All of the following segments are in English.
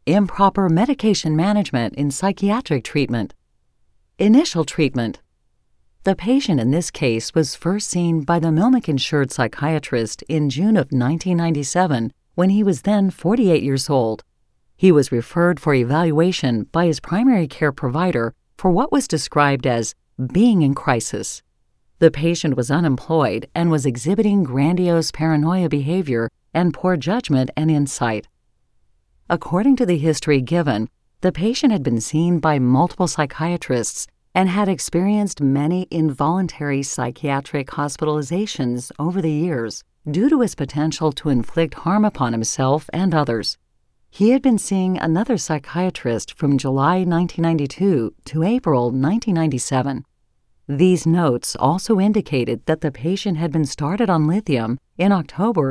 Improper medication management in psychiatric treatment. Initial treatment. The patient in this case was first seen by the Melnick-insured psychiatrist in June of 1997 when he was then 48 years old. He was referred for evaluation by his primary care provider for what was described as being in crisis. The patient was unemployed and was exhibiting grandiose paranoia behavior and poor judgment and insight. According to the history given, the patient had been seen by multiple psychiatrists and had experienced many involuntary psychiatric hospitalizations over the years due to his potential to inflict harm upon himself and others. He had been seeing another psychiatrist from July 1992 to April 1997. These notes also indicated that the patient had been started on lithium in October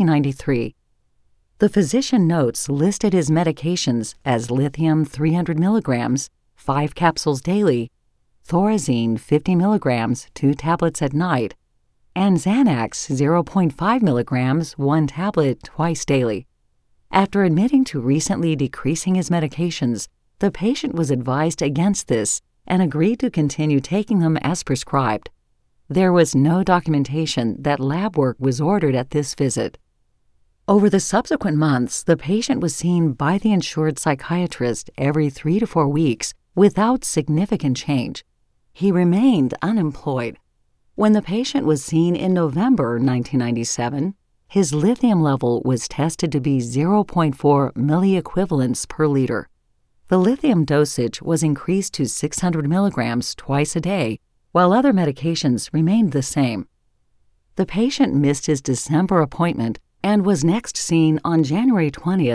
1993. The physician notes listed his medications as lithium 300 milligrams, 5 capsules daily, Thorazine 50 milligrams, 2 tablets at night, and Xanax 0.5 milligrams, 1 tablet twice daily. After admitting to recently decreasing his medications, the patient was advised against this and agreed to continue taking them as prescribed. There was no documentation that lab work was ordered at this visit. Over the subsequent months, the patient was seen by the insured psychiatrist every 3 to 4 weeks without significant change. He remained unemployed. When the patient was seen in November 1997, his lithium level was tested to be 0.4 milliequivalents per liter. The lithium dosage was increased to 600 milligrams twice a day, while other medications remained the same. The patient missed his December appointment and was next seen on January 20,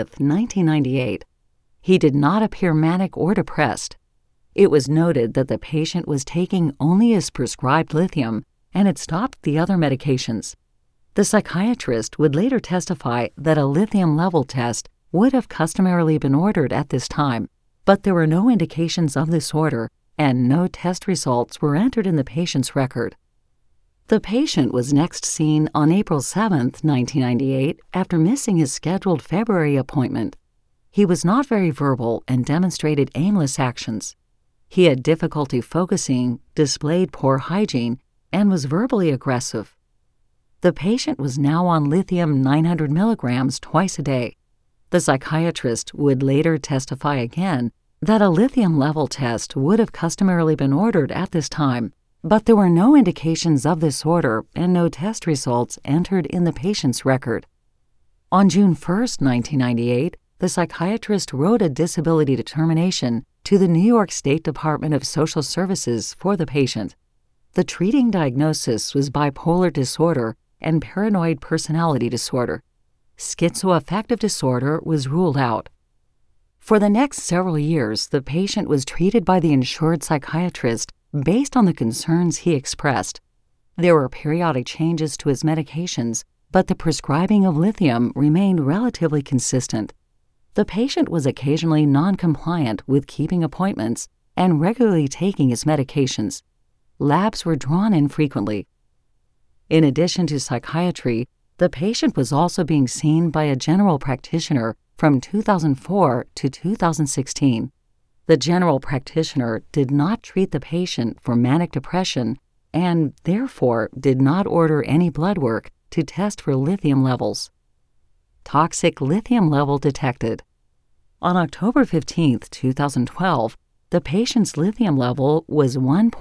1998. He did not appear manic or depressed. It was noted that the patient was taking only his prescribed lithium and had stopped the other medications. The psychiatrist would later testify that a lithium level test would have customarily been ordered at this time, but there were no indications of this order and no test results were entered in the patient's record. The patient was next seen on April 7, 1998, after missing his scheduled February appointment. He was not very verbal and demonstrated aimless actions. He had difficulty focusing, displayed poor hygiene, and was verbally aggressive. The patient was now on lithium 900 milligrams twice a day. The psychiatrist would later testify again that a lithium level test would have customarily been ordered at this time, but there were no indications of this order and no test results entered in the patient's record. On June 1, 1998, the psychiatrist wrote a disability determination to the New York State Department of Social Services for the patient. The treating diagnosis was bipolar disorder and paranoid personality disorder. Schizoaffective disorder was ruled out. For the next several years, the patient was treated by the insured psychiatrist based on the concerns he expressed. There were periodic changes to his medications, but the prescribing of lithium remained relatively consistent. The patient was occasionally non-compliant with keeping appointments and regularly taking his medications. Labs were drawn infrequently. In addition to psychiatry, the patient was also being seen by a general practitioner from 2004 to 2016. The general practitioner did not treat the patient for manic depression and, therefore, did not order any blood work to test for lithium levels. Toxic lithium level detected. On October 15, 2012, the patient's lithium level was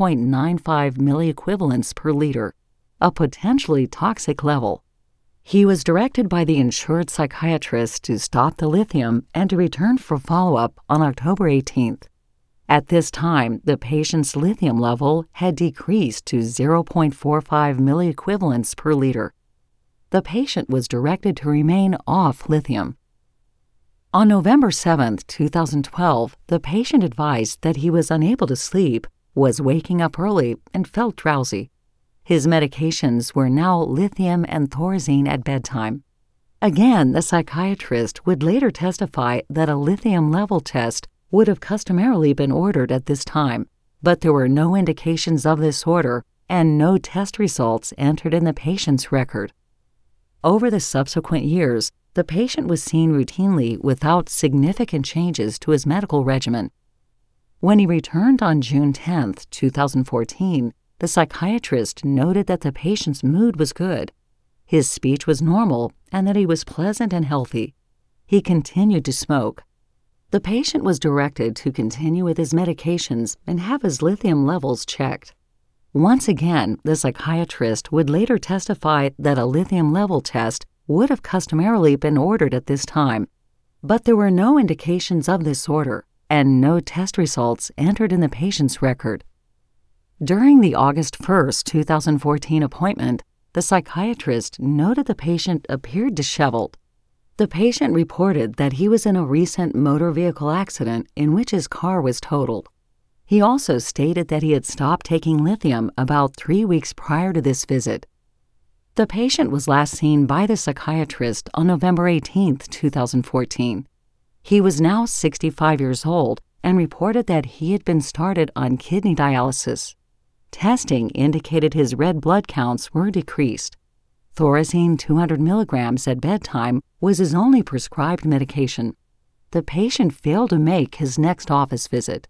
1.95 milliequivalents per liter, a potentially toxic level. He was directed by the insured psychiatrist to stop the lithium and to return for follow-up on October 18th. At this time, the patient's lithium level had decreased to 0.45 milliequivalents per liter. The patient was directed to remain off lithium. On November 7, 2012, the patient advised that he was unable to sleep, was waking up early, and felt drowsy. His medications were now lithium and Thorazine at bedtime. Again, the psychiatrist would later testify that a lithium level test would have customarily been ordered at this time, but there were no indications of this order and no test results entered in the patient's record. Over the subsequent years, the patient was seen routinely without significant changes to his medical regimen. When he returned on June 10, 2014, the psychiatrist noted that the patient's mood was good, his speech was normal, and that he was pleasant and healthy. He continued to smoke. The patient was directed to continue with his medications and have his lithium levels checked. Once again, the psychiatrist would later testify that a lithium level test would have customarily been ordered at this time, but there were no indications of this order, and no test results entered in the patient's record. During the August 1, 2014 appointment, the psychiatrist noted the patient appeared disheveled. The patient reported that he was in a recent motor vehicle accident in which his car was totaled. He also stated that he had stopped taking lithium about 3 weeks prior to this visit. The patient was last seen by the psychiatrist on November 18, 2014. He was now 65 years old and reported that he had been started on kidney dialysis. Testing indicated his red blood counts were decreased. Thorazine 200 milligrams at bedtime was his only prescribed medication. The patient failed to make his next office visit.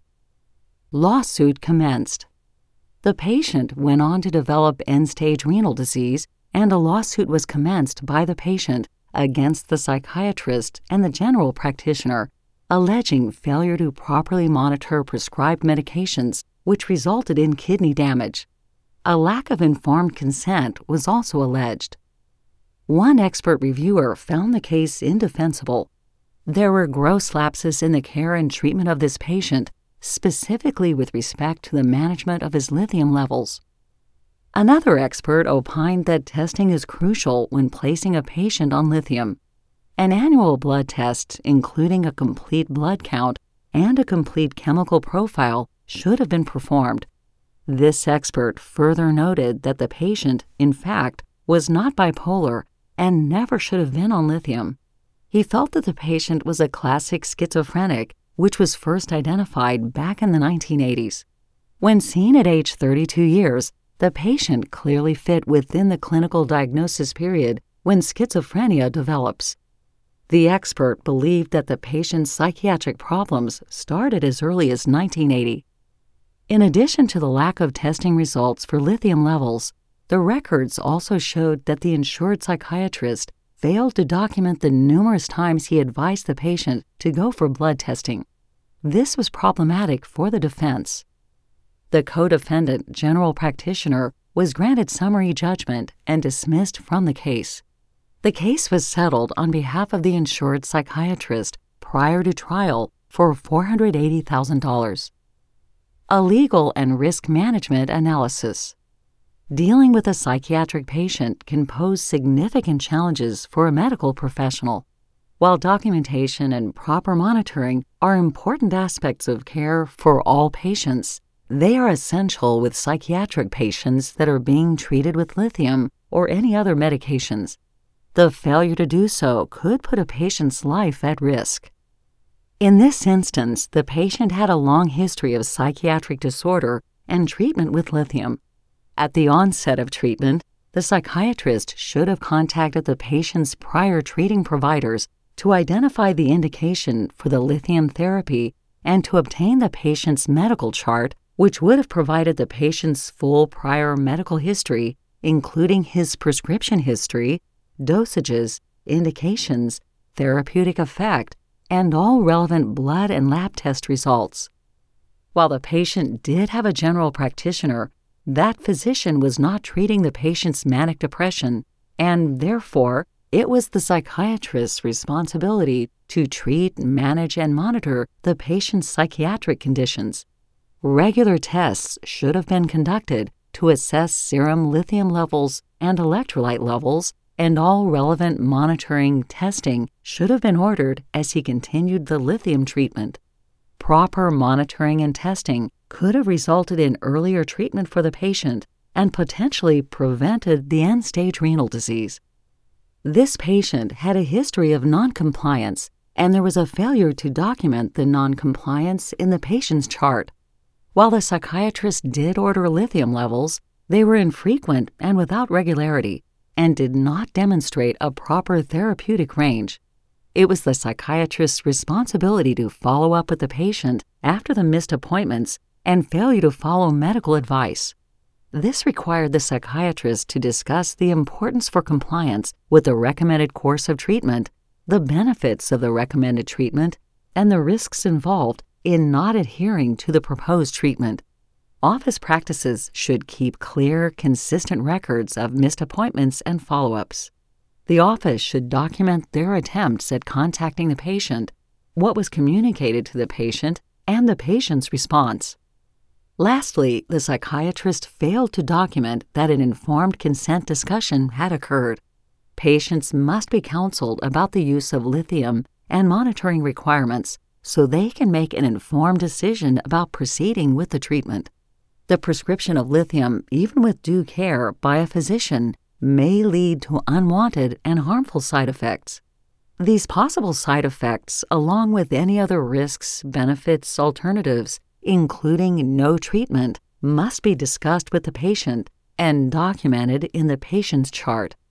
Lawsuit commenced. The patient went on to develop end-stage renal disease, and a lawsuit was commenced by the patient against the psychiatrist and the general practitioner, alleging failure to properly monitor prescribed medications, which resulted in kidney damage. A lack of informed consent was also alleged. One expert reviewer found the case indefensible. There were gross lapses in the care and treatment of this patient, specifically with respect to the management of his lithium levels. Another expert opined that testing is crucial when placing a patient on lithium. An annual blood test, including a complete blood count and a complete chemical profile, should have been performed. This expert further noted that the patient, in fact, was not bipolar and never should have been on lithium. He felt that the patient was a classic schizophrenic, which was first identified back in the 1980s. When seen at age 32 years, the patient clearly fit within the clinical diagnosis period when schizophrenia develops. The expert believed that the patient's psychiatric problems started as early as 1980. In addition to the lack of testing results for lithium levels, the records also showed that the insured psychiatrist failed to document the numerous times he advised the patient to go for blood testing. This was problematic for the defense. The co-defendant, general practitioner, was granted summary judgment and dismissed from the case. The case was settled on behalf of the insured psychiatrist prior to trial for $480,000. A legal and risk management analysis. Dealing with a psychiatric patient can pose significant challenges for a medical professional. While documentation and proper monitoring are important aspects of care for all patients, they are essential with psychiatric patients that are being treated with lithium or any other medications. The failure to do so could put a patient's life at risk. In this instance, the patient had a long history of psychiatric disorder and treatment with lithium. At the onset of treatment, the psychiatrist should have contacted the patient's prior treating providers to identify the indication for the lithium therapy and to obtain the patient's medical chart, which would have provided the patient's full prior medical history, including his prescription history, dosages, indications, therapeutic effect, and all relevant blood and lab test results. While the patient did have a general practitioner, that physician was not treating the patient's manic depression, and therefore, it was the psychiatrist's responsibility to treat, manage, and monitor the patient's psychiatric conditions. Regular tests should have been conducted to assess serum lithium levels and electrolyte levels, and all relevant monitoring testing should have been ordered as he continued the lithium treatment. Proper monitoring and testing could have resulted in earlier treatment for the patient and potentially prevented the end-stage renal disease. This patient had a history of noncompliance, and there was a failure to document the noncompliance in the patient's chart. While the psychiatrist did order lithium levels, they were infrequent and without regularity. and did not demonstrate a proper therapeutic range. It was the psychiatrist's responsibility to follow up with the patient after the missed appointments and failure to follow medical advice. This required the psychiatrist to discuss the importance for compliance with the recommended course of treatment, the benefits of the recommended treatment, and the risks involved in not adhering to the proposed treatment. Office practices should keep clear, consistent records of missed appointments and follow-ups. The office should document their attempts at contacting the patient, what was communicated to the patient, and the patient's response. Lastly, the psychiatrist failed to document that an informed consent discussion had occurred. Patients must be counseled about the use of lithium and monitoring requirements so they can make an informed decision about proceeding with the treatment. The prescription of lithium, even with due care by a physician, may lead to unwanted and harmful side effects. These possible side effects, along with any other risks, benefits, alternatives, including no treatment, must be discussed with the patient and documented in the patient's chart.